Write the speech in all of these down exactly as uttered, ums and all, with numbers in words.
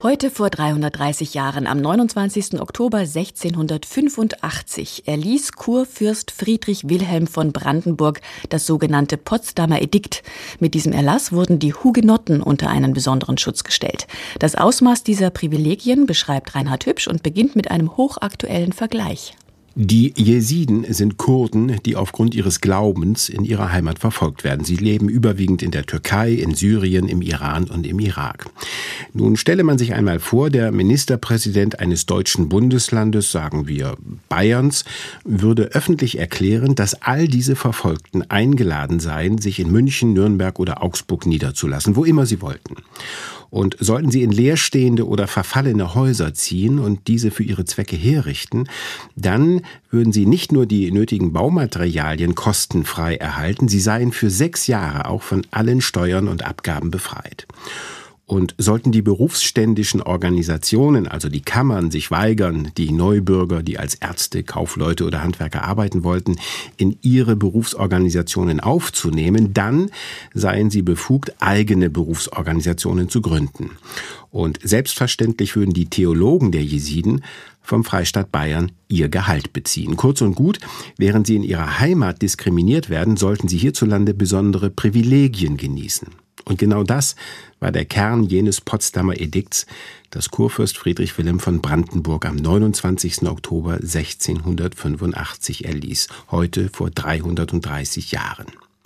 Heute vor dreihundertdreißig Jahren, am neunundzwanzigsten Oktober sechzehnhundertfünfundachtzig, erließ Kurfürst Friedrich Wilhelm von Brandenburg das sogenannte Potsdamer Edikt. Mit diesem Erlass wurden die Hugenotten unter einen besonderen Schutz gestellt. Das Ausmaß dieser Privilegien beschreibt Reinhard Hübsch und beginnt mit einem hochaktuellen Vergleich. Die Jesiden sind Kurden, die aufgrund ihres Glaubens in ihrer Heimat verfolgt werden. Sie leben überwiegend in der Türkei, in Syrien, im Iran und im Irak. Nun stelle man sich einmal vor, der Ministerpräsident eines deutschen Bundeslandes, sagen wir Bayerns, würde öffentlich erklären, dass all diese Verfolgten eingeladen seien, sich in München, Nürnberg oder Augsburg niederzulassen, wo immer sie wollten. Und sollten sie in leerstehende oder verfallene Häuser ziehen und diese für ihre Zwecke herrichten, dann würden sie nicht nur die nötigen Baumaterialien kostenfrei erhalten, sie seien für sechs Jahre auch von allen Steuern und Abgaben befreit. Und sollten die berufsständischen Organisationen, also die Kammern, sich weigern, die Neubürger, die als Ärzte, Kaufleute oder Handwerker arbeiten wollten, in ihre Berufsorganisationen aufzunehmen, dann seien sie befugt, eigene Berufsorganisationen zu gründen. Und selbstverständlich würden die Theologen der Jesiden vom Freistaat Bayern ihr Gehalt beziehen. Kurz und gut, während sie in ihrer Heimat diskriminiert werden, sollten sie hierzulande besondere Privilegien genießen. Und genau das war der Kern jenes Potsdamer Edikts, das Kurfürst Friedrich Wilhelm von Brandenburg am neunundzwanzigsten Oktober sechzehnhundertfünfundachtzig erließ, heute vor dreihundertdreißig Jahren.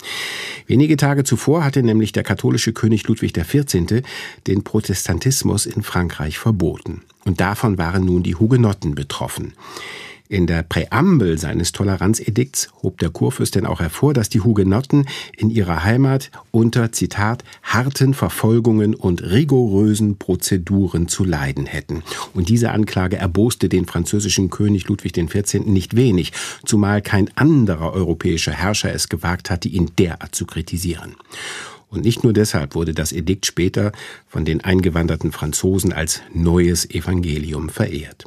Wenige Tage zuvor hatte nämlich der katholische König Ludwig der vierzehnte den Protestantismus in Frankreich verboten. Und davon waren nun die Hugenotten betroffen. In der Präambel seines Toleranzedikts hob der Kurfürst denn auch hervor, dass die Hugenotten in ihrer Heimat unter, Zitat, harten Verfolgungen und rigorösen Prozeduren zu leiden hätten. Und diese Anklage erboste den französischen König Ludwig der vierzehnte nicht wenig, zumal kein anderer europäischer Herrscher es gewagt hatte, ihn derart zu kritisieren. Und nicht nur deshalb wurde das Edikt später von den eingewanderten Franzosen als neues Evangelium verehrt.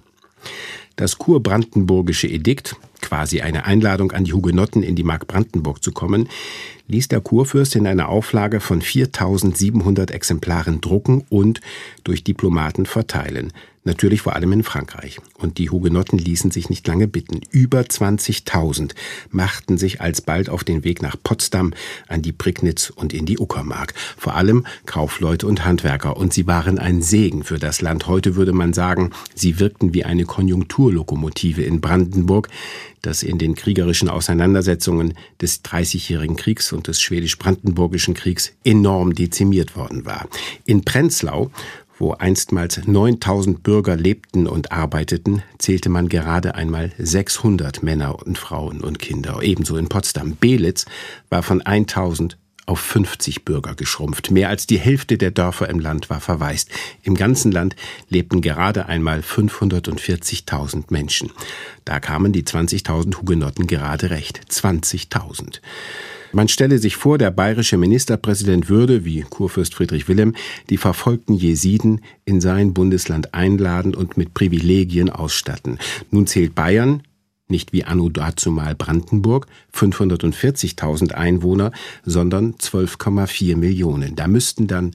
Das kurbrandenburgische Edikt, quasi eine Einladung an die Hugenotten in die Mark Brandenburg zu kommen, ließ der Kurfürst in einer Auflage von viertausendsiebenhundert Exemplaren drucken und durch Diplomaten verteilen. Natürlich vor allem in Frankreich. Und die Hugenotten ließen sich nicht lange bitten. Über zwanzigtausend machten sich alsbald auf den Weg nach Potsdam, an die Prignitz und in die Uckermark. Vor allem Kaufleute und Handwerker. Und sie waren ein Segen für das Land. Heute würde man sagen, sie wirkten wie eine Konjunkturlokomotive in Brandenburg, das in den kriegerischen Auseinandersetzungen des Dreißigjährigen Kriegs und des Schwedisch-Brandenburgischen Kriegs enorm dezimiert worden war. In Prenzlau, wo einstmals neuntausend Bürger lebten und arbeiteten, zählte man gerade einmal sechshundert Männer und Frauen und Kinder. Ebenso in Potsdam. Belitz war von tausend auf fünfzig Bürger geschrumpft. Mehr als die Hälfte der Dörfer im Land war verwaist. Im ganzen Land lebten gerade einmal fünfhundertvierzigtausend Menschen. Da kamen die zwanzigtausend Hugenotten gerade recht. zwanzigtausend. Man stelle sich vor, der bayerische Ministerpräsident würde, wie Kurfürst Friedrich Wilhelm, die verfolgten Jesiden in sein Bundesland einladen und mit Privilegien ausstatten. Nun zählt Bayern, nicht wie anno dazumal Brandenburg, fünfhundertvierzigtausend Einwohner, sondern zwölf Komma vier Millionen. Da müssten dann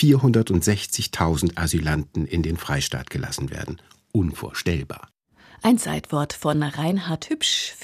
vierhundertsechzigtausend Asylanten in den Freistaat gelassen werden. Unvorstellbar. Ein Zeitwort von Reinhard Hübsch.